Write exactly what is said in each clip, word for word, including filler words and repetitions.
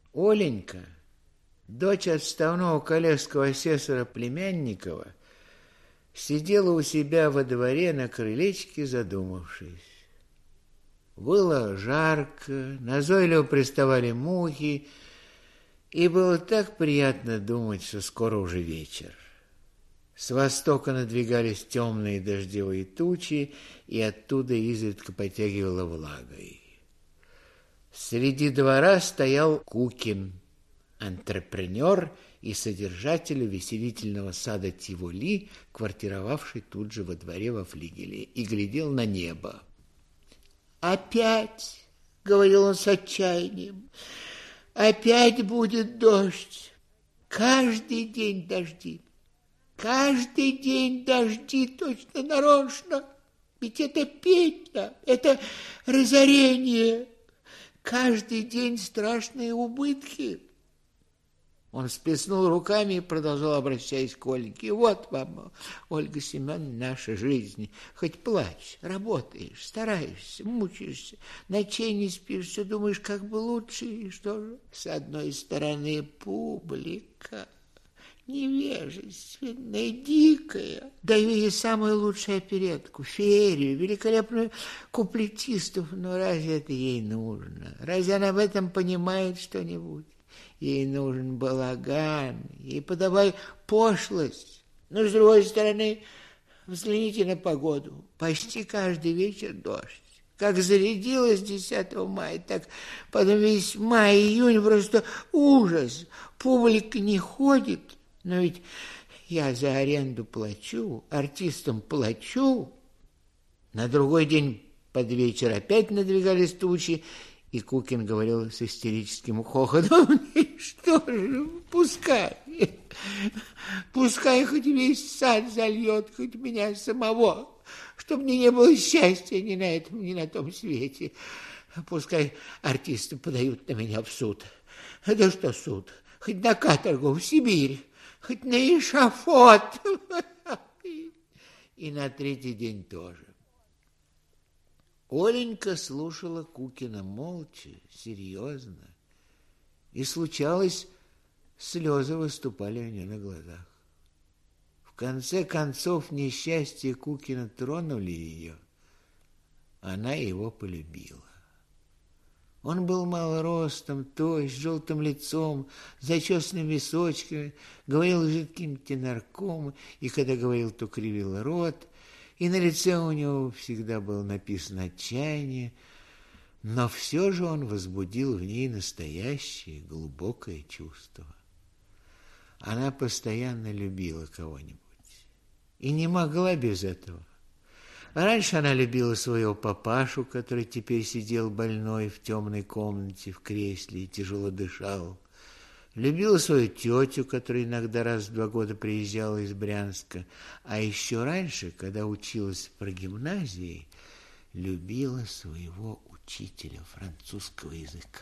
Оленька, дочь отставного коллежского асессора Племянникова, сидела у себя во дворе на крылечке, задумавшись. Было жарко, назойливо приставали мухи, и было так приятно думать, что скоро уже вечер. С востока надвигались темные дождевые тучи, и оттуда изредка потягивало влагой. Среди двора стоял Кукин, антрепренер и содержатель увеселительного сада Тиволи, квартировавший тут же во дворе во флигеле, и глядел на небо. «Опять, — говорил он с отчаянием, — опять будет дождь. Каждый день дожди. Каждый день дожди точно нарочно. Ведь это петля, это разорение. Каждый день страшные убытки». Он всплеснул руками и продолжал, обращаясь к Ольге. «Вот вам, Ольга Семеновна, наша жизнь. Хоть плачь, работаешь, стараешься, мучаешься, ночей не спишь, все думаешь, как бы лучше. И что же? С одной стороны, публика невежественная, дикая. Даю ей самую лучшую оперетку, феерию, великолепную куплетистов. Но разве это ей нужно? Разве она в этом понимает что-нибудь? Ей нужен балаган, ей подавай пошлость. Но, с другой стороны, взгляните на погоду. Почти каждый вечер дождь. Как зарядилось десятого мая, так потом весь май, июнь просто ужас. Публика не ходит. Но ведь я за аренду плачу, артистам плачу. На другой день под вечер опять надвигались тучи, и Кукин говорил с истерическим хохотом: «Что же, пускай, пускай хоть весь сад зальет, хоть меня самого, чтобы мне не было счастья ни на этом, ни на том свете. Пускай артисты подают на меня в суд. Да что суд? Хоть на каторгу, в Сибирь, хоть на эшафот». И на третий день тоже. Оленька слушала Кукина молча, серьезно, и, случалось, слезы выступали у нее на глазах. В конце концов, несчастье Кукина тронули ее. Она его полюбила. Он был малоростом, тощ, с желтым лицом, с зачесанными височками, говорил жидким тенорком, и когда говорил, то кривил рот, и на лице у него всегда было написано отчаяние, но все же он возбудил в ней настоящее глубокое чувство. Она постоянно любила кого-нибудь и не могла без этого. Раньше она любила своего папашу, который теперь сидел больной в темной комнате в кресле и тяжело дышал. Любила свою тетю, которая иногда раз в два года приезжала из Брянска. А еще раньше, когда училась в прогимназии, любила своего учителя французского языка.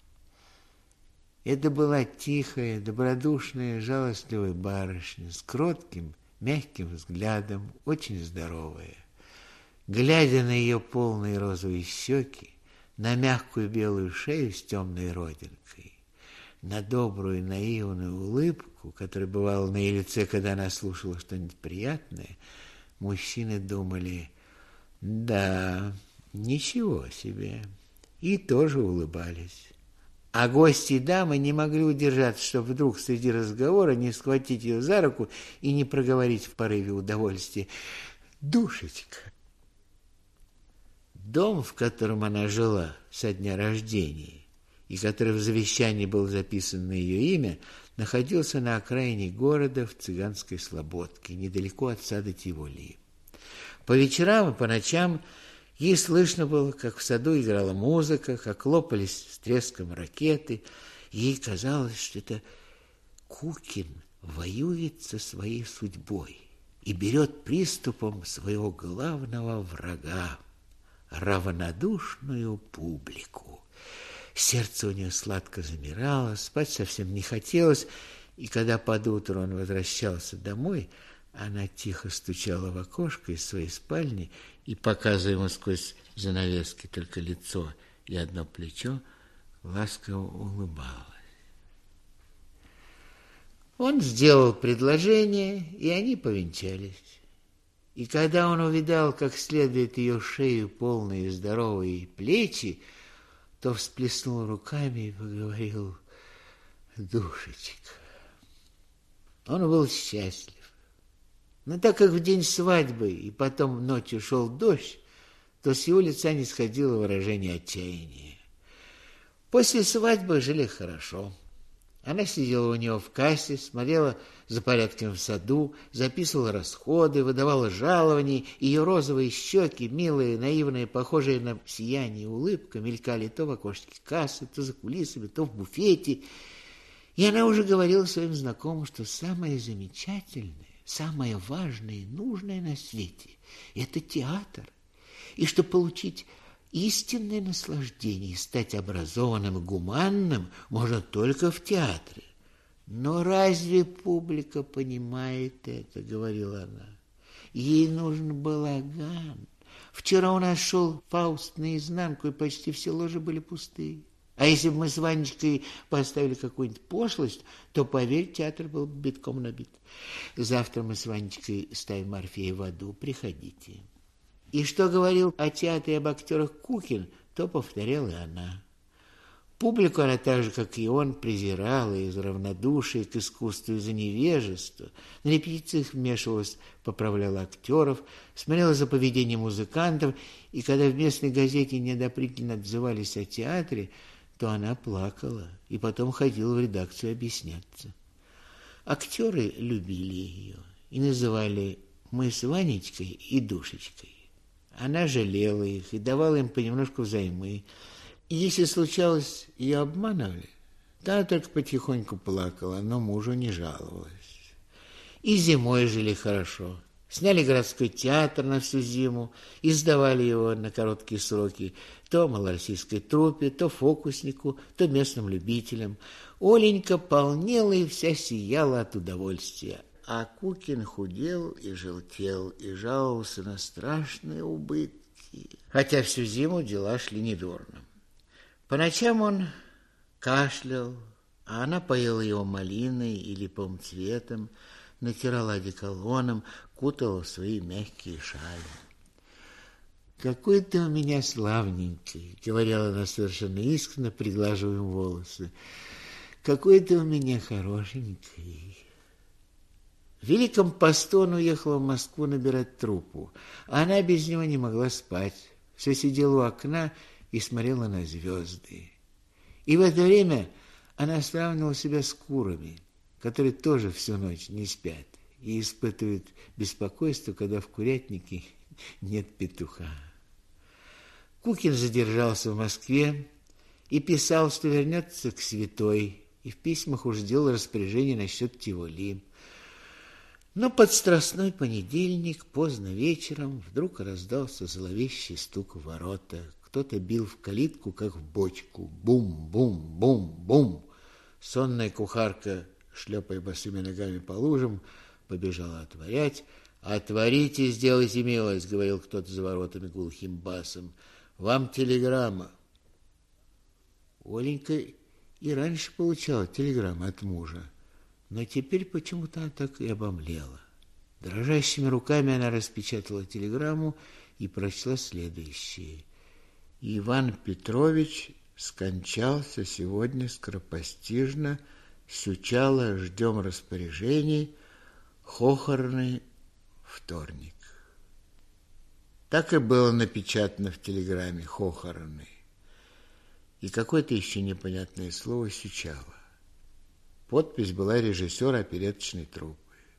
Это была тихая, добродушная, жалостливая барышня с кротким, мягким взглядом, очень здоровая. Глядя на ее полные розовые щеки, на мягкую белую шею с темной родинкой, на добрую наивную улыбку, которая бывала на ее лице, когда она слушала что-нибудь приятное, мужчины думали: да, ничего себе, и тоже улыбались. А гости и дамы не могли удержаться, чтобы вдруг среди разговора не схватить ее за руку и не проговорить в порыве удовольствия: «Душечка». Дом, в котором она жила со дня рождения, и который в завещании был записан на ее имя, находился на окраине города в Цыганской Слободке, недалеко от сада Тиволи. По вечерам и по ночам ей слышно было, как в саду играла музыка, как лопались с треском ракеты. Ей казалось, что это Кукин воюет со своей судьбой и берет приступом своего главного врага — равнодушную публику. Сердце у нее сладко замирало, спать совсем не хотелось, и когда под утро он возвращался домой, она тихо стучала в окошко из своей спальни и, показывая ему сквозь занавески только лицо и одно плечо, ласково улыбалась. Он сделал предложение, и они повенчались. И когда он увидал, как следует ее шею, полные здоровые плечи, то всплеснул руками и поговорил: «Душечка». Он был счастлив. Но так как в день свадьбы и потом ночью шел дождь, то с его лица не сходило выражение отчаяния. После свадьбы жили хорошо. Она сидела у него в кассе, смотрела за порядком в саду, записывала расходы, выдавала жалования. Ее розовые щеки, милые, наивные, похожие на сияние улыбка, мелькали то в окошке кассы, то за кулисами, то в буфете. И она уже говорила своим знакомым, что самое замечательное, самое важное и нужное на свете – это театр. И что получить истинное наслаждение и стать образованным и гуманным можно только в театре. Но разве публика понимает это, говорила она. Ей нужен балаган. Вчера у нас шел Фауст наизнанку, и почти все ложи были пустые. А если бы мы с Ванечкой поставили какую-нибудь пошлость, то, поверь, театр был бы битком набит. Завтра мы с Ванечкой ставим Орфея в аду, приходите. И что говорил о театре и об актерах Кукин, то повторяла и она. Публику она так же, как и он, презирала из-за равнодушия к искусству, из-за невежества. На репетициях вмешивалась, поправляла актеров, смотрела за поведением музыкантов, и когда в местной газете неодобрительно отзывались о театре, то она плакала и потом ходила в редакцию объясняться. Актеры любили ее и называли «мы с Ванечкой и Душечкой». Она жалела их и давала им понемножку взаймы. И если случалось, ее обманывали, то она только потихоньку плакала, но мужу не жаловалась. И зимой жили хорошо. Сняли городской театр на всю зиму и сдавали его на короткие сроки то малороссийской труппе, то фокуснику, то местным любителям. Оленька полнела и вся сияла от удовольствия. А Кукин худел и желтел, и жаловался на страшные убытки. Хотя всю зиму дела шли недурно. По ночам он кашлял, а она поила его малиной или помцветом, натирала одеколоном, кутала в свои мягкие шали. «Какой ты у меня славненький», — говорила она совершенно искренне, приглаживая ему волосы. «Какой ты у меня хорошенький». В Великом посту он уехал в Москву набирать труппу, а она без него не могла спать. Все сидела у окна и смотрела на звезды. И в это время она сравнивала себя с курами, которые тоже всю ночь не спят и испытывают беспокойство, когда в курятнике нет петуха. Кукин задержался в Москве и писал, что вернется к святой, и в письмах уж делал распоряжение насчет Тиволи. Но под страстной понедельник, поздно вечером, вдруг раздался зловещий стук в ворота. Кто-то бил в калитку, как в бочку. Бум-бум-бум-бум. Сонная кухарка, шлепая босыми ногами по лужам, побежала отворять. «Отворите, сделайте милость», — говорил кто-то за воротами глухим басом. «Вам телеграмма». Оленька и раньше получала телеграммы от мужа, но теперь почему-то она так и обомлела. Дрожащими руками она распечатала телеграмму и прочла следующее. «Иван Петрович скончался сегодня скоропостижно. Сючала, ждем распоряжений. Хохорный вторник». Так и было напечатано в телеграмме «Хохорный». И какое-то еще непонятное слово «Сючала». Подпись была режиссера опереточной труппы.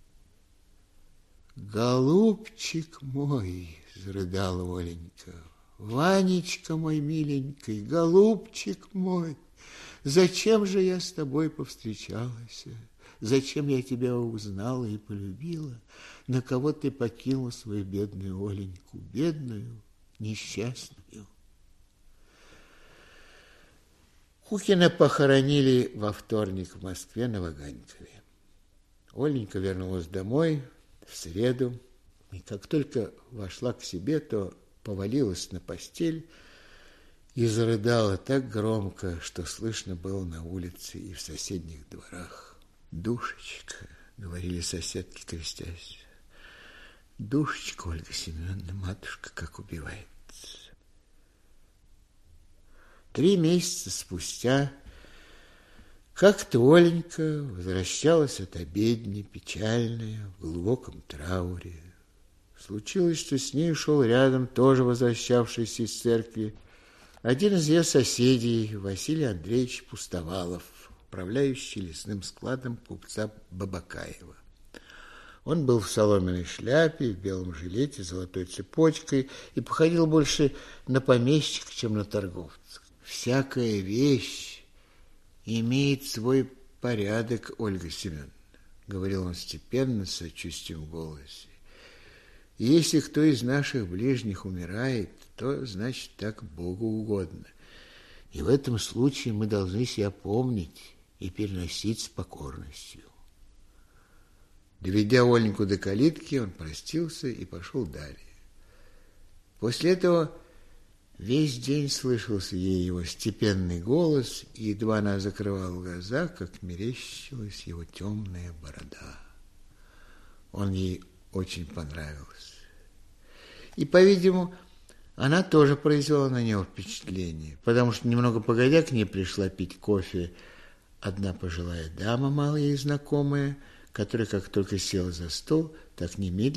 «Голубчик мой!» — зарыдала Оленька. «Ванечка мой миленький, голубчик мой! Зачем же я с тобой повстречалась? Зачем я тебя узнала и полюбила? На кого ты покинула свою бедную Оленьку, бедную, несчастную?» Кукина похоронили во вторник в Москве на Ваганькове. Оленька вернулась домой в среду, и как только вошла к себе, то повалилась на постель и зарыдала так громко, что слышно было на улице и в соседних дворах. Душечка, говорили соседки, крестясь. Душечка, Ольга Семеновна, матушка, как убивается. Три месяца спустя как-то Оленька возвращалась от обедни, печальная, в глубоком трауре. Случилось, что с ней шел рядом, тоже возвращавшийся из церкви, один из ее соседей, Василий Андреевич Пустовалов, управляющий лесным складом купца Бабакаева. Он был в соломенной шляпе, в белом жилете с золотой цепочкой и походил больше на помещика, чем на торговца. Всякая вещь имеет свой порядок, Ольга Семеновна, говорил он степенно, с сочувствием в голосе. И если кто из наших ближних умирает, то, значит, так Богу угодно. И в этом случае мы должны себя помнить и переносить с покорностью. Доведя Оленьку до калитки, он простился и пошел далее. После этого весь день слышался ей его степенный голос, и едва она закрывала глаза, как мерещилась его темная борода. Он ей очень понравился. И, по-видимому, она тоже произвела на него впечатление, потому что немного погодя к ней пришла пить кофе одна пожилая дама, мало ей знакомая, которая, как только села за стол, так немедленно